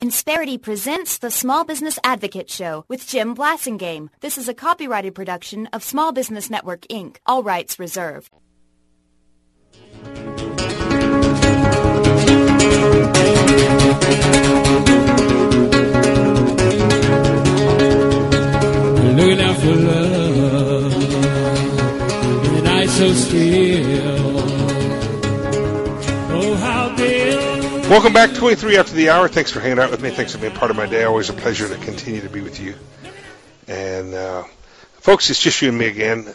Insperity presents the Small Business Advocate Show with Jim Blasingame. This is a copyrighted production of Small Business Network, Inc. All rights reserved. Looking out for love in the night so still. Oh, how Bill. Welcome back, 23 after the hour. Thanks for hanging out with me. Thanks for being part of my day. Always a pleasure to continue to be with you. And, folks, it's just you and me again.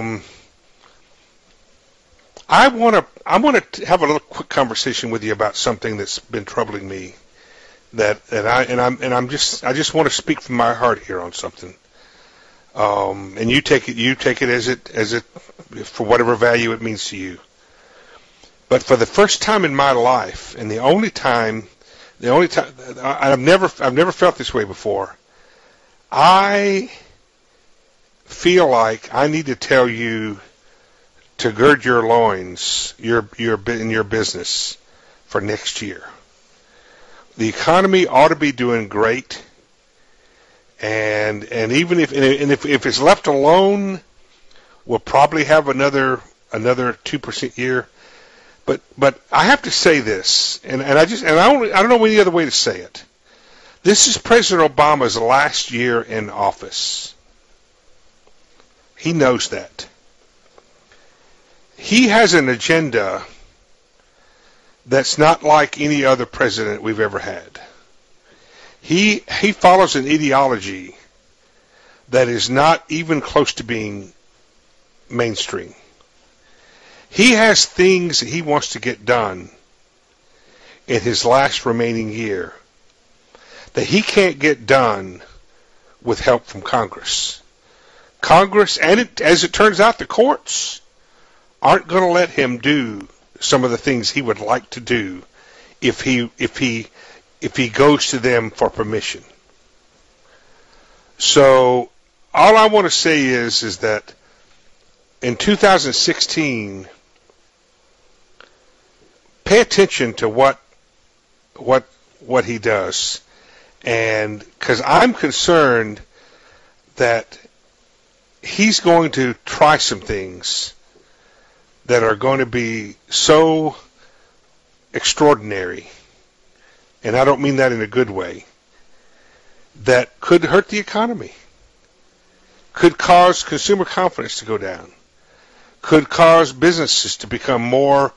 I want to have a little quick conversation with you about something that's been troubling me. I just want to speak from my heart here on something. And you take it as it for whatever value it means to you. But for the first time in my life, and the only time I've never felt this way before, I feel like I need to tell you to gird your loins, in your business for next year. The economy ought to be doing great, and even if it's left alone, we'll probably have another 2% year. But I have to say this, and I don't know any other way to say it. This is President Obama's last year in office. He knows that. He has an agenda that's not like any other president we've ever had. He follows an ideology that is not even close to being mainstream. He has things that he wants to get done in his last remaining year that he can't get done with help from Congress. Congress, and as it turns out, the courts aren't going to let him do some of the things he would like to do if he goes to them for permission. So all I want to say is that in 2016, pay attention to what he does, and because I'm concerned that he's going to try some things that are going to be so extraordinary, and I don't mean that in a good way, that could hurt the economy, could cause consumer confidence to go down, could cause businesses to become more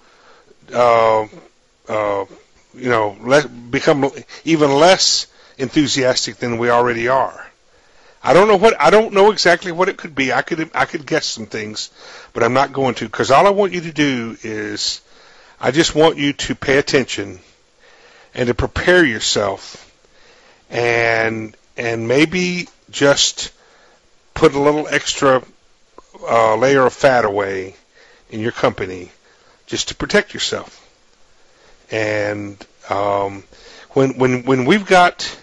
become even less enthusiastic than we already are. I don't know exactly what it could be. I could guess some things, but I'm not going to, because all I want you to do is I just want you to pay attention and to prepare yourself and maybe just put a little extra layer of fat away in your company just to protect yourself. And when we've got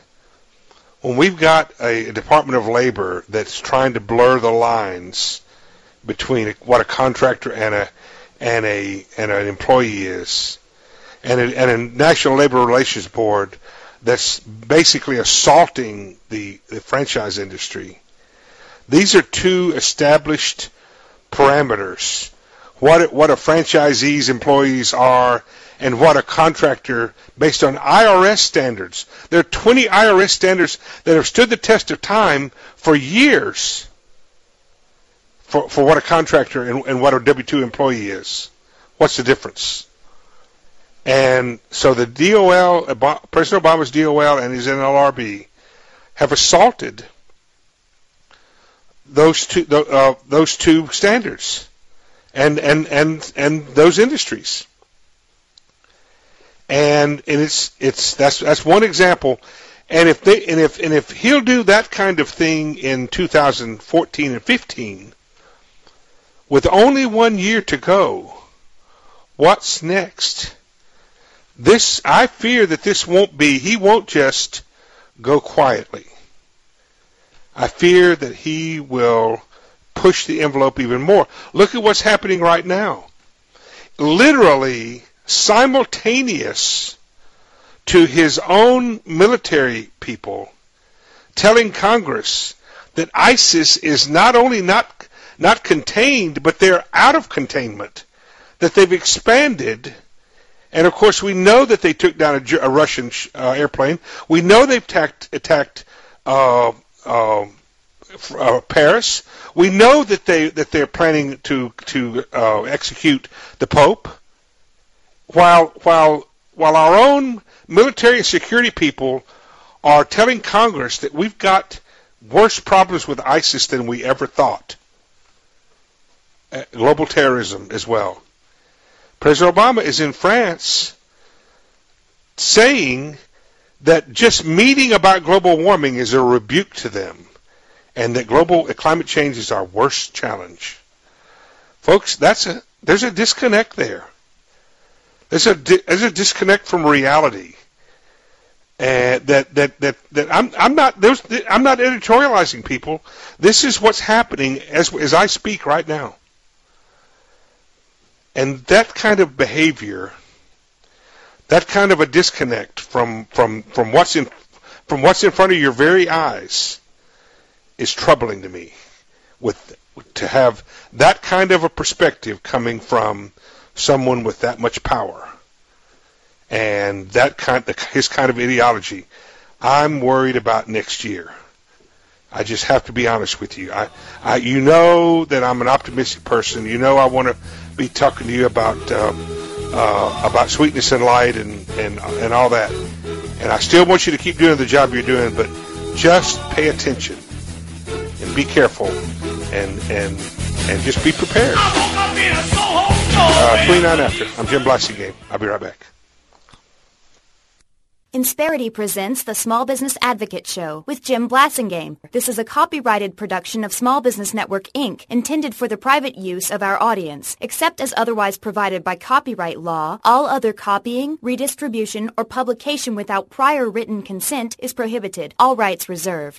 a Department of Labor that's trying to blur the lines between what a contractor and an employee is, and a National Labor Relations Board that's basically assaulting the franchise industry. These are two established parameters. What a franchisee's employees are and what a contractor, based on IRS standards. There are 20 IRS standards that have stood the test of time for years for what a contractor and what a W-2 employee is. What's the difference? And so the DOL, President Obama's DOL and his NLRB have assaulted those two standards and those industries. And that's one example. And if he'll do that kind of thing in 2014 and 15, with only 1 year to go, what's next? I fear that he won't just go quietly. I fear that he will push the envelope even more. Look at what's happening right now. Literally simultaneous to his own military people, telling Congress that ISIS is not only not contained, but they're out of containment, that they've expanded. And of course, we know that they took down a Russian airplane. We know they've attacked Paris. We know that they're planning to execute the Pope. While our own military and security people are telling Congress that we've got worse problems with ISIS than we ever thought. Global terrorism as well. President Obama is in France saying that just meeting about global warming is a rebuke to them, and that global climate change is our worst challenge. Folks, there's a disconnect there. There's a disconnect from reality. And I'm not editorializing, people. This is what's happening as I speak right now. And that kind of behavior, that kind of a disconnect from what's in front of your very eyes, is troubling to me. To have that kind of a perspective coming from someone with that much power and his kind of ideology, I'm worried about next year. I just have to be honest with you. You know that I'm an optimistic person. You know I want to be talking to you about sweetness and light and all that. And I still want you to keep doing the job you're doing, but just pay attention and be careful and just be prepared. 29 after. I'm Jim Blasingame. I'll be right back. Insperity presents the Small Business Advocate Show with Jim Blasingame. This is a copyrighted production of Small Business Network, Inc., intended for the private use of our audience. Except as otherwise provided by copyright law, all other copying, redistribution, or publication without prior written consent is prohibited. All rights reserved.